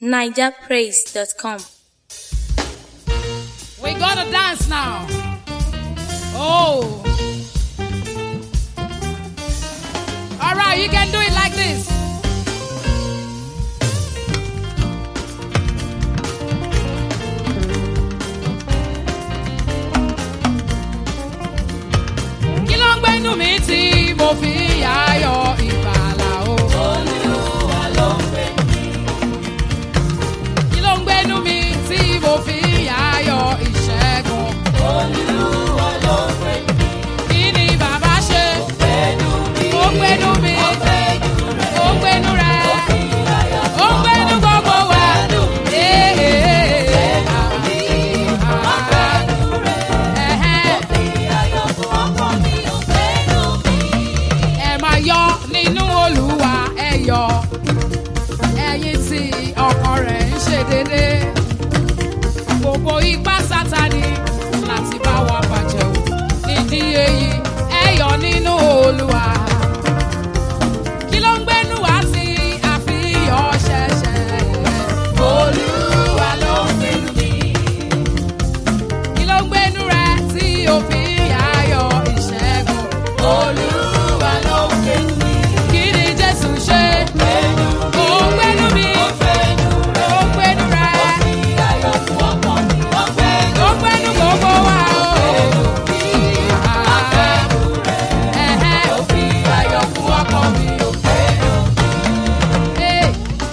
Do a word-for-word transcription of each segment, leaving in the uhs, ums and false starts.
niger praise dot com. We gotta dance now. Oh. All right, you can do it like this. Kí ló ń gbénú mi tí mo fi ayọ̀ ìgbàlà o. Olúwa ló ń gbénú mi. Kí ló ń gbénú mi tí mo fi ayọ̀ ìṣẹ́gun. Olúwa ló ń gbénú mi. Kí ni bàbá ṣe? Ó gbénú mi. Ó gbénú mi. Ó gbénú rẹ̀. Ó gbénú rẹ̀. Ó fi ayọ̀ Ó gbénú gbogbo wa. gbénú mi. Eh, eh, eh. Ó gbénú rẹ̀. Ẹ̀hẹ́n. Ó fi ayọ̀ fún ọkàn mi. Ó gbénú mi. Ẹ máa yọ̀ nínú Olúwa, ẹ yọ̀. Ẹ̀yin tí ọkàn rẹ̀ ń ṣe déédé. Gbogbo ipá Sátánì láti bá wa bàjẹ́ o. Nídìí èyí, ẹ yọ̀ nínú Olúwa. Kí ló ń gbénú wá sí àfihàn ṣẹ̀ṣẹ̀? Olúwa ló ń gbénú mi. Kí ló ń gbénú rẹ tí o fi ayọ̀ ìṣẹ́gun? Olúwa ló ń gbénú mi. Kí ni Jésù ṣe? Gbénú mi. Ó gbénú mi. Ó gbénú rẹ̀. Ó gbénú rẹ. Ó fi ayọ̀ fún ọkàn mi. Ó gbénú Ó gbénú gbogbo wa o. Ẹ̀hẹ́n. Ó fi ayọ̀ fún ọkàn mi. Ó gbénú mi. Hey.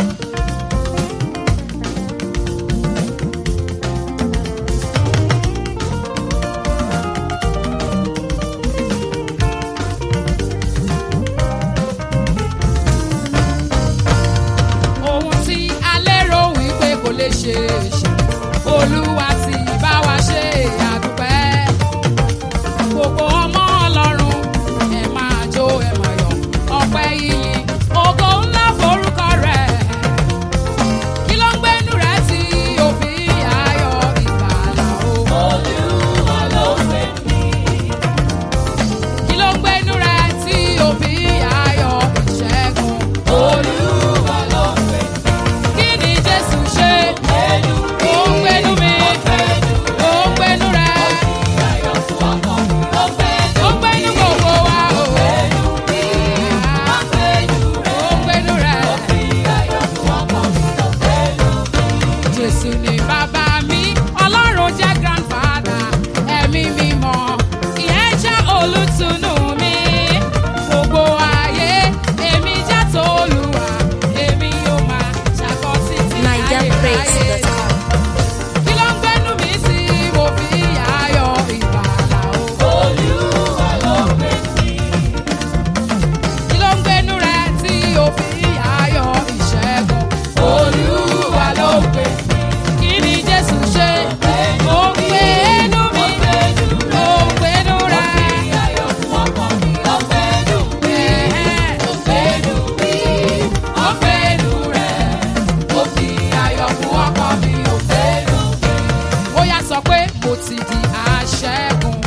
Ohun tí a lérò wípé kò lè ṣe é ṣe, Olúwa ti bá wa ṣe àdúpẹ́. Gbogbo ọmọ Ọlọ́run, ẹ máa jó ẹ máa yọ̀, ọpẹ́ yìnyín, ògo ńlá forúkọ rẹ̀. Kí ló ń gbénú rẹ̀ tí ó fi ayọ̀ ìgbàlà o? Olúwa ló ń gbénú mi. Kí ló ń gbénú rẹ̀ tí ó fi ayọ̀ ìṣẹ́gun? Olúwa ló ń gbénú mi. Kí ni Jésù ṣe? Gbénú mi. Ó ń gbénú mi. Ó gbénú rẹ̀. Ó ń gbénú rẹ̀. Ó fi ayọ̀ fún ọkàn mi. Ó gbénú Ó ń gbénú gbogbo wa o. Gbénú mi. Ó gbénú Ó rẹ̀. ń gbénú rẹ̀. Ó fi ayọ̀ fún ọkàn mi. Ó gbénú mi. Jésù ni bàbá mi, Ọlọ́run jẹ́ grandfather, ẹ̀mí mímọ́, ìyẹn jẹ́ olùtùnú mi. Gbogbo ayé, èmi jẹ́ t'Olúwa, èmi yóò máa ṣàkọ títí niger praise ayérayé. dot com. Kí ló ń gbénú mi sí mo fi ayọ̀ ìgbàlà o? Olúwa ló ń gbénú mi. Kí ló ń gbénú rẹ tí o fi ayọ̀ ìṣẹ́gun? Olúwa ló ń gbénú mi. Kí ni Jésù ṣe? Ó ń gbénú mi. Ó gbénú Ó rẹ̀. ń gbénú Ó rẹ. fi ayọ̀ fún ọkàn mi. Ó gbénú mi. Ẹ̀hẹ́n. Ó gbénú mi. Ó gbénú rẹ̀. Ó fi ayọ̀ fún ọkàn mi. Ó gbénú mi. Ó yá sọ pé mo ti di aṣẹ́gun.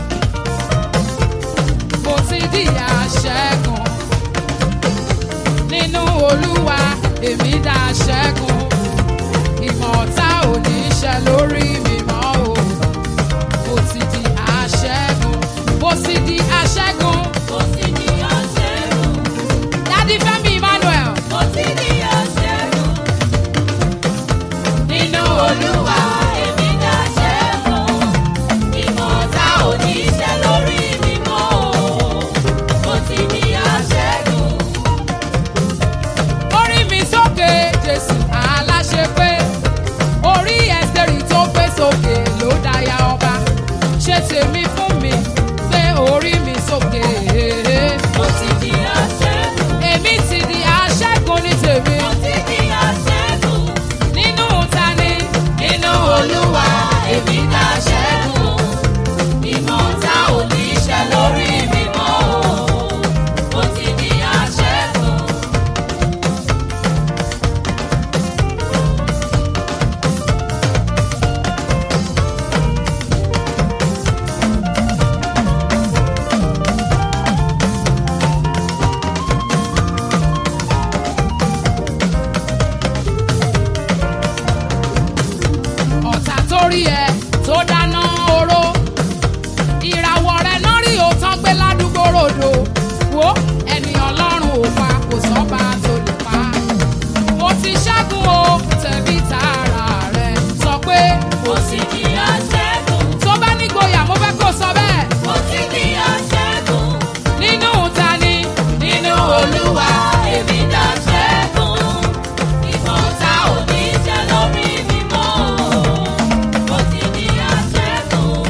Mo ti di aṣẹ́gun. Nínú Olúwa èmi dá aṣẹ́gun. Ìmọ̀ ọ̀tá ò ní ṣẹ lórí mi mọ́ o. Mo ti di aṣẹ́gun. Mo ti di aṣẹ́gun. Mo ti di aṣẹ́gun. Dádì Fẹ́mi Emmanuel. Mo ti di aṣẹ́gun. Nínú Olúwa èmi dá aṣẹ́gun. Ìmọ̀ ọ̀tá ò ní ṣẹ lórí mi mọ́ o. Mo ti di aṣẹ́gun. Orí mi sókè Jésù alá. lórí ẹ tó dáná oró ìràwọ̀ rẹ̀ náà rí òótọ́ gbé ládùúgbò ròdò wo ẹni ọlọ́run ò pa kò sọ́ba tó lè pa mo ti ṣẹ́gun o tẹ̀bí tààrà rẹ̀ sọ pé Mo ti di aṣẹ́gun. tó bá nígboyà mo fẹ́ kó sọ bẹ́ẹ̀ Mo ti di aṣẹ́gun. nínú tani nínú olúwa Èmi dá ṣẹ́gun. Ìmọ̀ta ò ní jẹ́ lórí mi mọ́. Mo ti di aṣẹ́gun.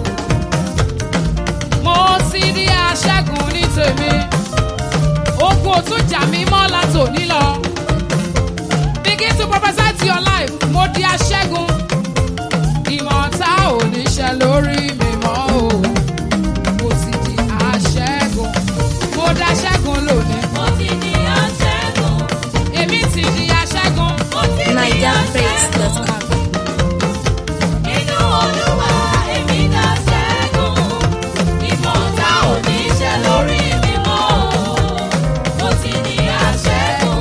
mo ti di aṣẹ́gun ní tèmi ogun ò tún jà mí mọ́ látòní lọ begin to prophesy to your life mo di aṣẹ́gun ìmọ̀ta ò ní ṣẹ lórí mi mọ́ o mo ti di aṣẹ́gun mo da ṣẹ́gun lónìí Mo ti di aṣẹ́gun. èmi ti di aṣẹ́gun Mo ti di niger praise dot aṣẹ́gun. com. Nínú Olúwa èmi dá ṣẹ́gun. Ìmọ̀ta ò ní jẹ́ lórí mi mọ́. Mo ti di aṣẹ́gun.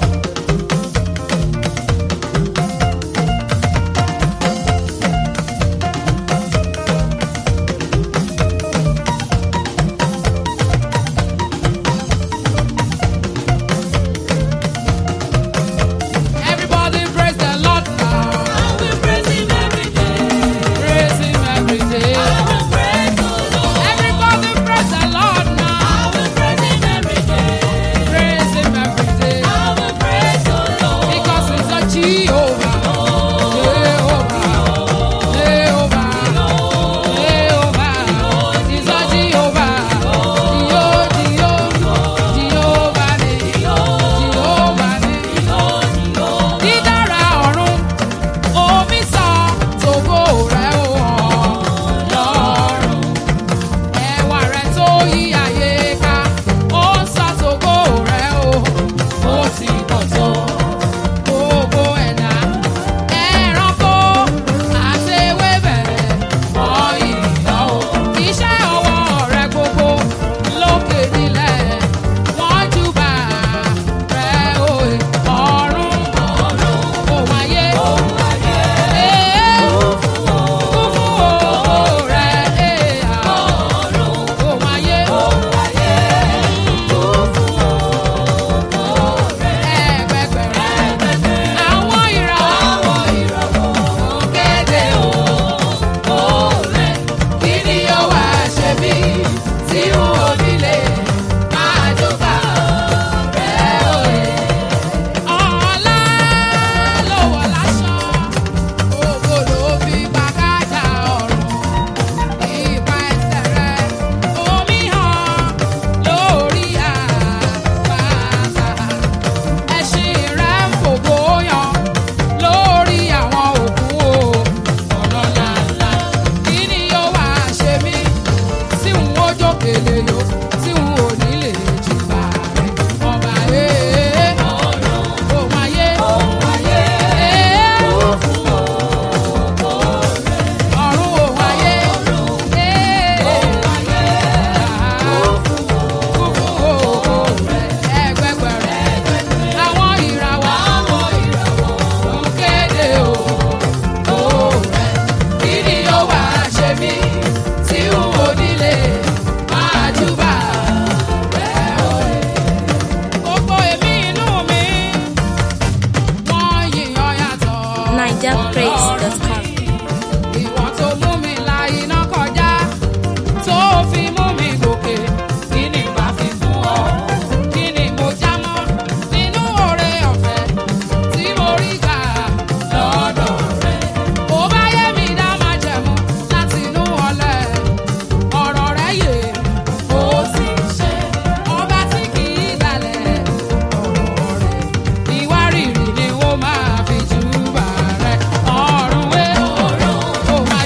everybody praise the lord now I will praise Him every day. praise him every day I will praise the Lord. everybody praise the lord I now will praise Him every day. praise him every day I will praise the Lord. because he's a Jehovah Jehovah Jehovah Jehovah he's a Jehovah Jehovah Jehovah ni Jehovah ni dídára ọ̀run omi sọ tògo rẹ̀ ó hàn lọ́rùn ẹwà rẹ̀ tó yí ayé ká ó sọ tògo rẹ̀ ó ó ti pọ̀ tó gbogbo ẹ̀dá ẹranko àti ewébẹ̀ wọ́n ìyàn o iṣẹ́ ọwọ́ rẹ̀ gbogbo lókè nílẹ̀ wọ́n júbà rẹ̀ òye ọ̀run òun ayé ee kún fún ògo rẹ̀ ee òun ayé ẹgbẹgbẹ̀rún àwọn ìràwọ̀ kéde ògo rẹ̀ kí ni yóò wá ṣe mí tí n ò nílé máa júbà rẹ̀ òye. Ọlá ló wọ̀ láṣọ, ògo ló fi gbàgádà ọ̀run. Ipa ẹsẹ̀ rẹ̀ omi hàn lórí àpáta. Ẹṣin rẹ̀ ń fògo yan lórí àwọn òkú o. Ọ̀nà làálàá kí ni yóò wá ṣe mí tí n ó jókèlè yó tí n ò ní lè jìbà rẹ̀. Ọba ee òun ayé ee ọ̀run òun ayé ee kún fún ògo rẹ̀ ẹgbẹgbẹ̀rún àwọn ìràwọ̀ ń kéde ògo rẹ̀ kí ni yóò wá ṣe mí tí n ò nílé máa júbà rẹ̀ òye. Gbogbo èmi inú mi wọ́n yíyan yàtọ̀ niger praise dot com. ìwọ tó mú mi la iná kọjá tó fi mú mi gòkè kí ni màá fi fún ọ kí ni mo já mọ́ nínú oore ọ̀fẹ́ tí mo rí gbà lọ́dọ̀ rẹ̀. Ó bá yé mi dá máa jẹ̀mú láti inú ọlẹ̀ ọ̀rọ̀ rẹ̀ yé ó sì ṣe ọba tí kì í dalẹ̀ ọ̀rọ̀ rẹ̀ ìwárìrì ni ó máa fi júbà rẹ̀ ọ̀run wé ọ̀run ó máa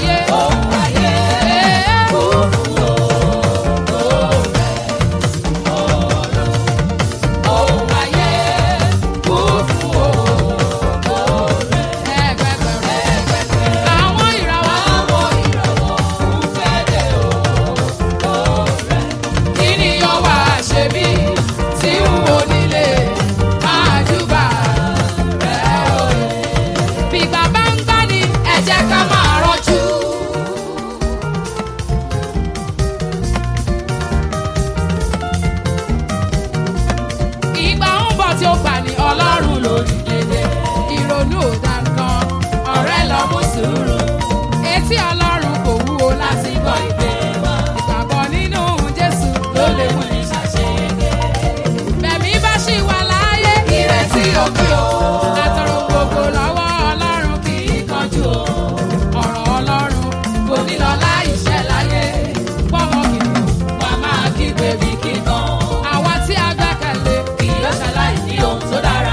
dá nǹkan ọ̀rẹ́ lọ mú sùúrù etí ọlọ́run kò wúwo láti gbọ́ ìgbé wa ìgbàgbọ́ nínú Jésù ló lè mú ní ṣàṣeyege bẹ̀mí bá ṣì wà láàyè ìrètí òkè o àtọ̀rọ̀ gbogbo lọ́wọ́ ọlọ́run kì í kánjú o ọ̀rọ̀ ọlọ́run kò ní lọ láì ṣẹ láyé pọ́nmọ́ kìnnìún wà máa kígbe bí kíkan àwa tí a gbẹ́kẹ̀lé kì yóò ṣaláì ní ohun tó dára.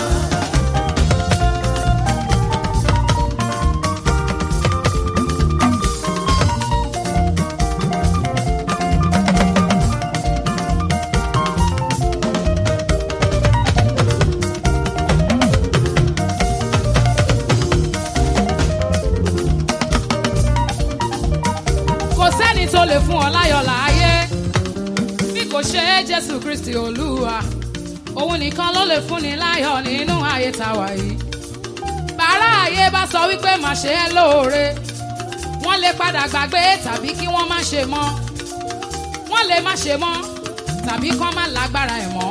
tó lè fún ọ láyọ̀ láàyè bí kò ṣe Jésù Kristi Olúwa òun nìkan ló lè fúnni láyọ̀ nínú ayé tàwa yìí bàárà ayé bá sọ wípé má ṣe é lóore wọ́n lè padà gbàgbé tàbí kí wọ́n má ṣe mọ́ wọ́n lè má ṣe mọ́ tàbí kán má lágbára ẹ̀ mọ́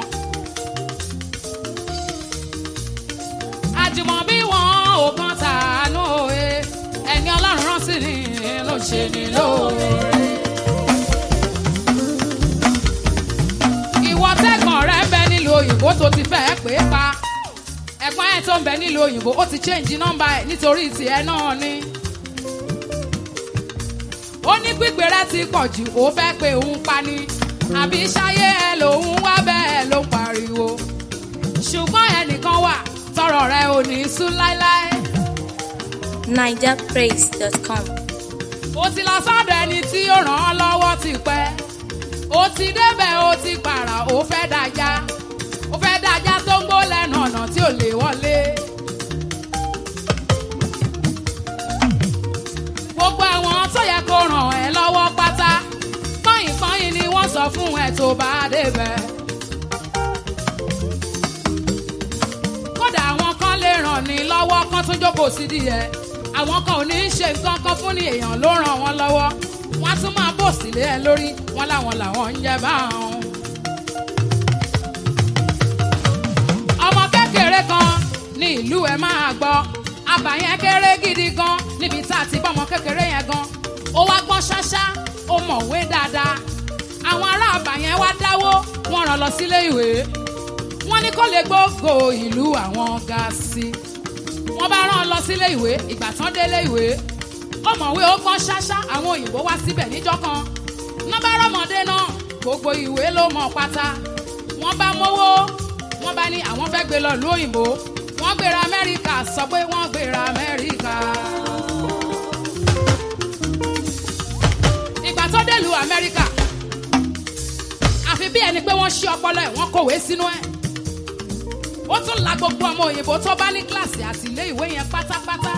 àjùmọ̀bí wọn ò kàn tàánú òye ẹni Ọlọ́run rán sí ni ló ṣe ní lóore. ìwọ tẹ́gbọ̀n rẹ ń bẹ nílùú òyìnbó tó ti fẹ́ pé pa ẹ̀gbọ́n ẹ̀ tó ń bẹ nílùú òyìnbó ó ti change nọ́mbà ẹ̀ nítorí tiẹ̀ náà ni. ó ní pípé rẹ ti pọ̀ jù ó fẹ́ pé òun pa ni àbí ṣayé ẹ lòun wá bẹ́ẹ̀ ló pariwo ṣùgbọ́n ẹnìkan wà tọrọ rẹ ò ní sùn láéláé. naija praise dot com. ó ti lọ sọ́dọ̀ ẹni tí ó ràn án lọ́wọ́ ti pẹ́ ó ti débẹ̀ ó ti pààrà ó fẹ́ dájá ó fẹ́ dájá tó ń gbó lẹ́nu ọ̀nà tí ò lè wọlé. gbogbo àwọn tó yẹ kó ràn ẹ́ lọ́wọ́ pátá pọ́yìnpọ́yìn ni wọ́n sọ fún ẹ tó bá débẹ̀. kódà àwọn kan lè ràn ní lọ́wọ́ kan tún jókòó sí díẹ̀ àwọn kan ò ní í ṣe nǹkan kan fún ní èèyàn ló ràn wọ́n lọ́wọ́ wọ́n á tún máa bò sílé ẹ lórí wọn láwọn làwọn ń jẹ báwọn. ọmọ kékeré kan ní ìlú ẹ máa gbọ́ àbá yẹn kéré gidi gan níbi tá a ti bọ́ ọmọ kékeré yẹn gan ó wá gbọ́n ṣáṣá ó mọ̀wé dáadáa àwọn ará àbá yẹn wá dáwó wọ́n rán lọ sílé ìwé wọ́n ní kó lè gbógo ìlú àwọn ga sí wọ́n bá rán lọ sílé ìwé ìgbà tán délé ìwé ọmọwé ó gbọ́n ṣáṣá àwọn òyìnbó wá síbẹ̀ níjọ́ kan nọ́bà rọ́mọdé náà gbogbo ìwé ló mọ̀ pátá wọ́n bá mówó wọ́n bá ní àwọn fẹ́ gbé lọ ìlú òyìnbó wọ́n gbéra Amẹ́ríkà sọ pé wọ́n gbéra Amẹ́ríkà. ìgbà tó délùú Amẹ́ríkà àfi bí ẹni pé wọ́n ṣí ọpọlọ ẹ̀ wọ́n kọ̀wé sínú ẹ̀ ó tún la gbogbo ọmọ òyìnbó tó bá ní kíláàsì àti ilé ìwé yẹn pátápátá.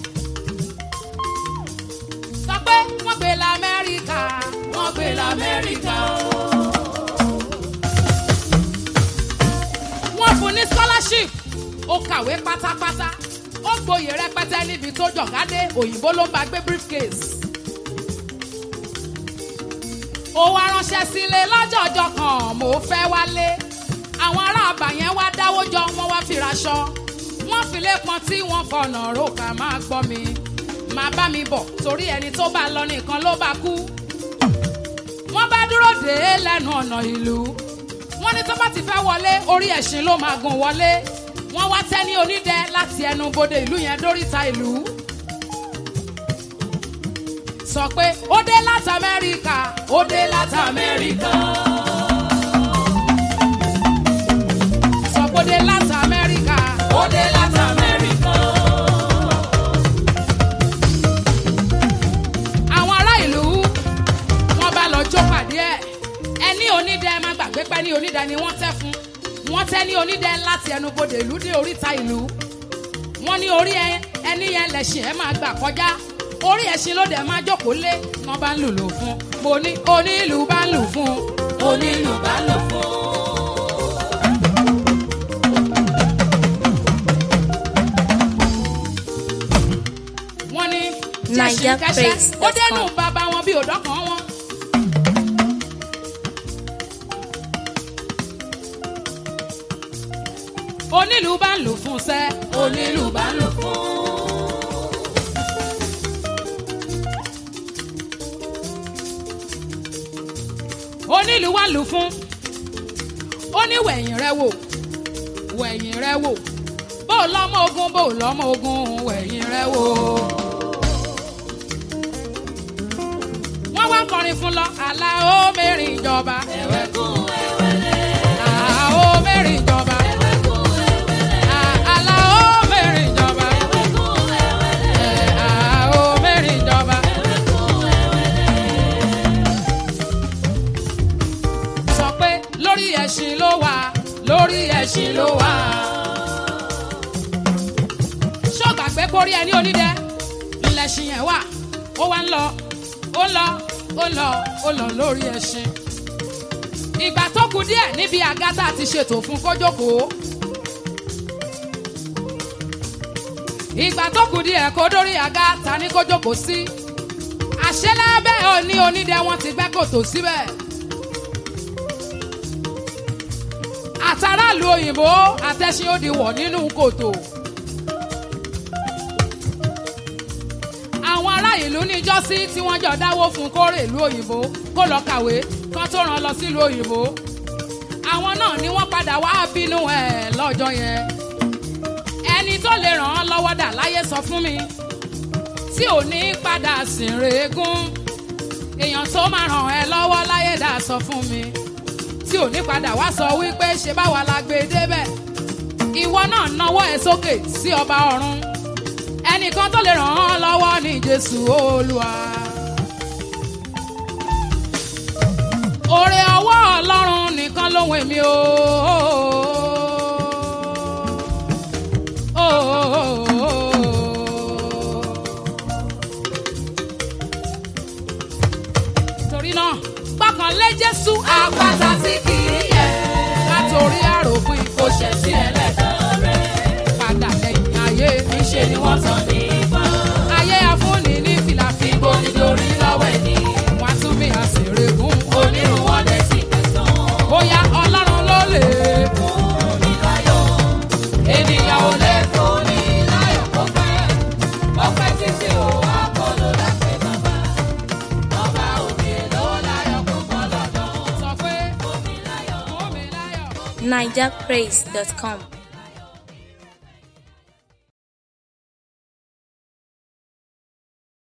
sọ pé wọ́n gbé la Amẹ́ríkà wọ́n gbé la Amẹ́ríkà. wọ́n fún ní scholarship ó kàwé pátápátá ó gboyè rẹpẹtẹ níbi tó jọ̀gádé òyìnbó ló ń bá gbé briefcase. ó wá ránṣẹ́ sílé lọ́jọ́jọ́ kan mo fẹ́ wálé àwọn ará àbà yẹn wá dáwó jọ wọ́n wá fi raṣọ wọ́n fi lépọn tí wọ́n fọ̀nà rókà máa gbọ́ mi máa bá mi bọ̀ torí ẹni tó bá lọ nìkan ló bá kú. wọ́n bá dúró dé lẹ́nu ọ̀nà ìlú wọ́n ní tó bá ti fẹ́ wọlé orí ẹṣin ló máa gùn wọlé wọ́n wá tẹ́ ní onídẹ láti ẹnu bodè ìlú yẹn dóríta ìlú. sọ pé ó dé láti Amẹ́ríkà ó dé láti Amẹ́ríkà. Ó dé láti Amẹ́ríkà. Ó dé láti Amẹ́ríkà. Àwọn ará ìlú wọ́n bá lọ jó pàdé ẹ̀. Ẹni onídẹ má gbàgbé pé ní onídẹ ni wọ́n tẹ́ fún. Wọ́n tẹ́ ní onídẹ láti ẹnubodè ìlú dé oríta ìlú. Wọ́n ní orí ẹni yẹn lẹ̀ṣin ẹ̀ máa gbà kọjá. Orí ẹṣin ló dẹ̀ máa jókòó lé. Wọ́n bá ń lùlù fún. Mo ní onílù bá ń lù fún. Onílù bá ń lù fún. naija praise dot com. ó dẹnu bàbá wọn bí òdọ́ kan wọn. onílù bá ń lù fún sẹ́. onílù bá lù fún. onílù wá lù fún. ó ní wẹ̀yìn rẹ wò wẹ̀yìn rẹ wò bó lọ́mọ ogun bó lọ́mọ ogun wẹ̀yìn rẹ wò. wọ́n wá ń kọrin fún lọ àlà ó mẹ́rin ìjọba. ẹ̀wẹ̀kún ẹ̀wẹ̀lẹ̀. àlà ó mẹ́rin ìjọba. ẹ̀wẹ̀kún ẹ̀wẹ̀lẹ̀. àlà ó mẹ́rin ìjọba. ẹ̀wẹ̀kún ẹ̀wẹ̀lẹ̀. àlà ó mẹ́rin ìjọba. ẹ̀wẹ̀kún ẹ̀wẹ̀lẹ̀. sọ pé lórí ẹṣin ló wà lórí ẹṣin ló wà. ṣọ́gbàgbé borí ẹni onídẹ ńlẹ̀ṣin yẹn wà ó wá ń lọ ó lọ ó lọ ó lọ lórí ẹṣin. ìgbà tó kù díẹ̀ níbi àga tá a ti ṣètò fún kó jókòó. ìgbà tó kù díẹ̀ kó dórí àga ta ní kó jókòó sí. àṣẹ lábẹ́ òní onídẹ wọn ti gbẹ́ kòtò síbẹ̀. àtàràlù òyìnbó àtẹ̀sìn ó di wọ̀ nínú kòtò. àwọn ará ìlú níjọ́sí tí wọ́n jọ dáwó fún kórè ìlú òyìnbó kó lọ kàwé kán tó rán lọ sílùú òyìnbó. àwọn náà ni wọ́n padà wá bínú ẹ̀ lọ́jọ́ yẹn. ẹni tó lè ràn án lọ́wọ́ dà láyé sọ fún mi tí ò ní padà sìn rèégún. èèyàn tó máa ràn ẹ́ lọ́wọ́ láyé dà sọ fún mi tí ò ní padà wá sọ wípé ṣe báwa la gbé débẹ̀. ìwọ náà nawọ́ ẹ sókè sí ọba ọ̀run. ẹnìkan tó lè ràn án lọ́wọ́ ní Jésù Olúwa. oore ọwọ́ Ọlọ́run nìkan lóhùn èmi o. torí náà gbọ́kànlé Jésù àpáta tí kì í yẹ̀. látòrí àròpin kò ṣẹ̀ sí ẹlẹ́dàá rẹ̀. padà lẹ́yìn ayé níṣẹ́ ni wọ́n tán ní ìfọ́n. ayé afúnni ní fìlà fi boni lórí lọ́wọ́ ẹni. wọ́n á tún bí àṣèrègùn onírun wọn lè sì tẹ̀sán. bóyá Ọlọ́run ló lè fún mi láyọ̀. ènìyàn ò lè fún mi láyọ̀ kó pẹ́. ó pẹ́ títí ò wá kó ló lápẹ́ bàbá. ọba òkè ló láyọ̀ kó kọ́ lọ́dọ̀. sọ pé fún mi láyọ̀ fún mi láyọ̀. niger praise dot com